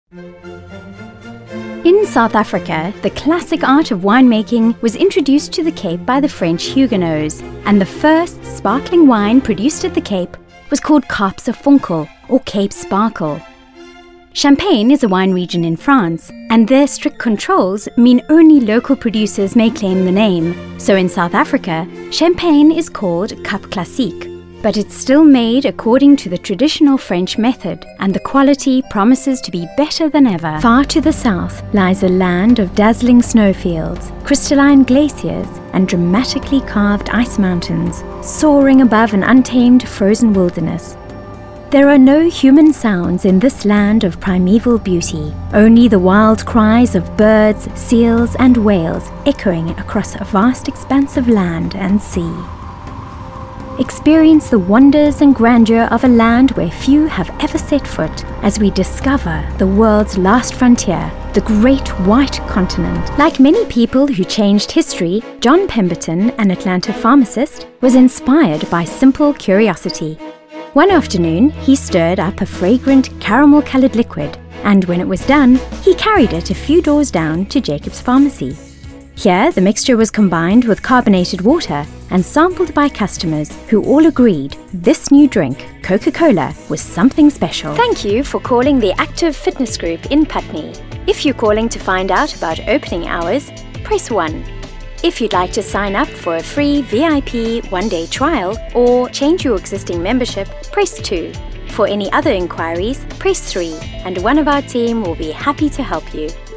In South Africa, the classic art of winemaking was introduced to the Cape by the French Huguenots, and the first sparkling wine produced at the Cape was called Kaapse Vonkel, or Cape Sparkle. Champagne is a wine region in France, and their strict controls mean only local producers may claim the name. So in South Africa, champagne is called Cap Classique, but it's still made according to the traditional French method, and the quality promises to be better than ever. Far to the south lies a land of dazzling snowfields, crystalline glaciers, and dramatically carved ice mountains, soaring above an untamed frozen wilderness. There are no human sounds in this land of primeval beauty, only the wild cries of birds, seals, and whales echoing across a vast expanse of land and sea. Experience the wonders and grandeur of a land where few have ever set foot as we discover the world's last frontier, the Great White Continent. Like many people who changed history, John Pemberton, an Atlanta pharmacist, was inspired by simple curiosity. One afternoon, he stirred up a fragrant caramel-colored liquid, and when it was done, he carried it a few doors down to Jacob's Pharmacy. Here, the mixture was combined with carbonated water and sampled by customers who all agreed this new drink, Coca-Cola, was something special. Thank you for calling the Active Fitness Group in Putney. If you're calling to find out about opening hours, press 1. If you'd like to sign up for a free VIP one-day trial or change your existing membership, press 2. For any other inquiries, press 3, and one of our team will be happy to help you.